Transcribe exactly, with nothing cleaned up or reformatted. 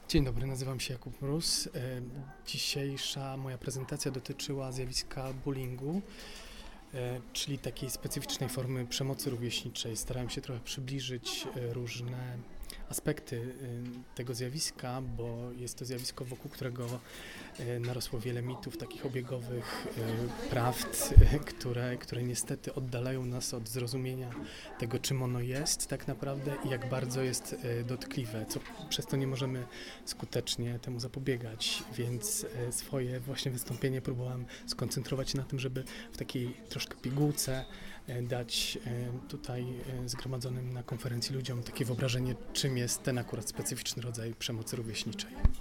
Dzień dobry, nazywam się Jakub Mróz. E, Dzisiejsza moja prezentacja dotyczyła zjawiska bullyingu, e, czyli takiej specyficznej formy przemocy rówieśniczej. Starałem się trochę przybliżyć e, różne aspekty e, tego zjawiska, bo jest to zjawisko, wokół którego e, narosło wiele mitów, takich obiegowych e, prawd, e, które, które niestety oddalają nas od zrozumienia tego, czym ono jest tak naprawdę i jak bardzo jest e, dotkliwe, co przez to nie możemy skutecznie temu zapobiegać, więc e, swoje właśnie wystąpienie próbowałem skoncentrować na tym, żeby w takiej troszkę pigułce e, dać e, tutaj e, zgromadzonym na konferencji ludziom takie wyobrażenie, czym jest ten akurat specyficzny rodzaj przemocy rówieśniczej.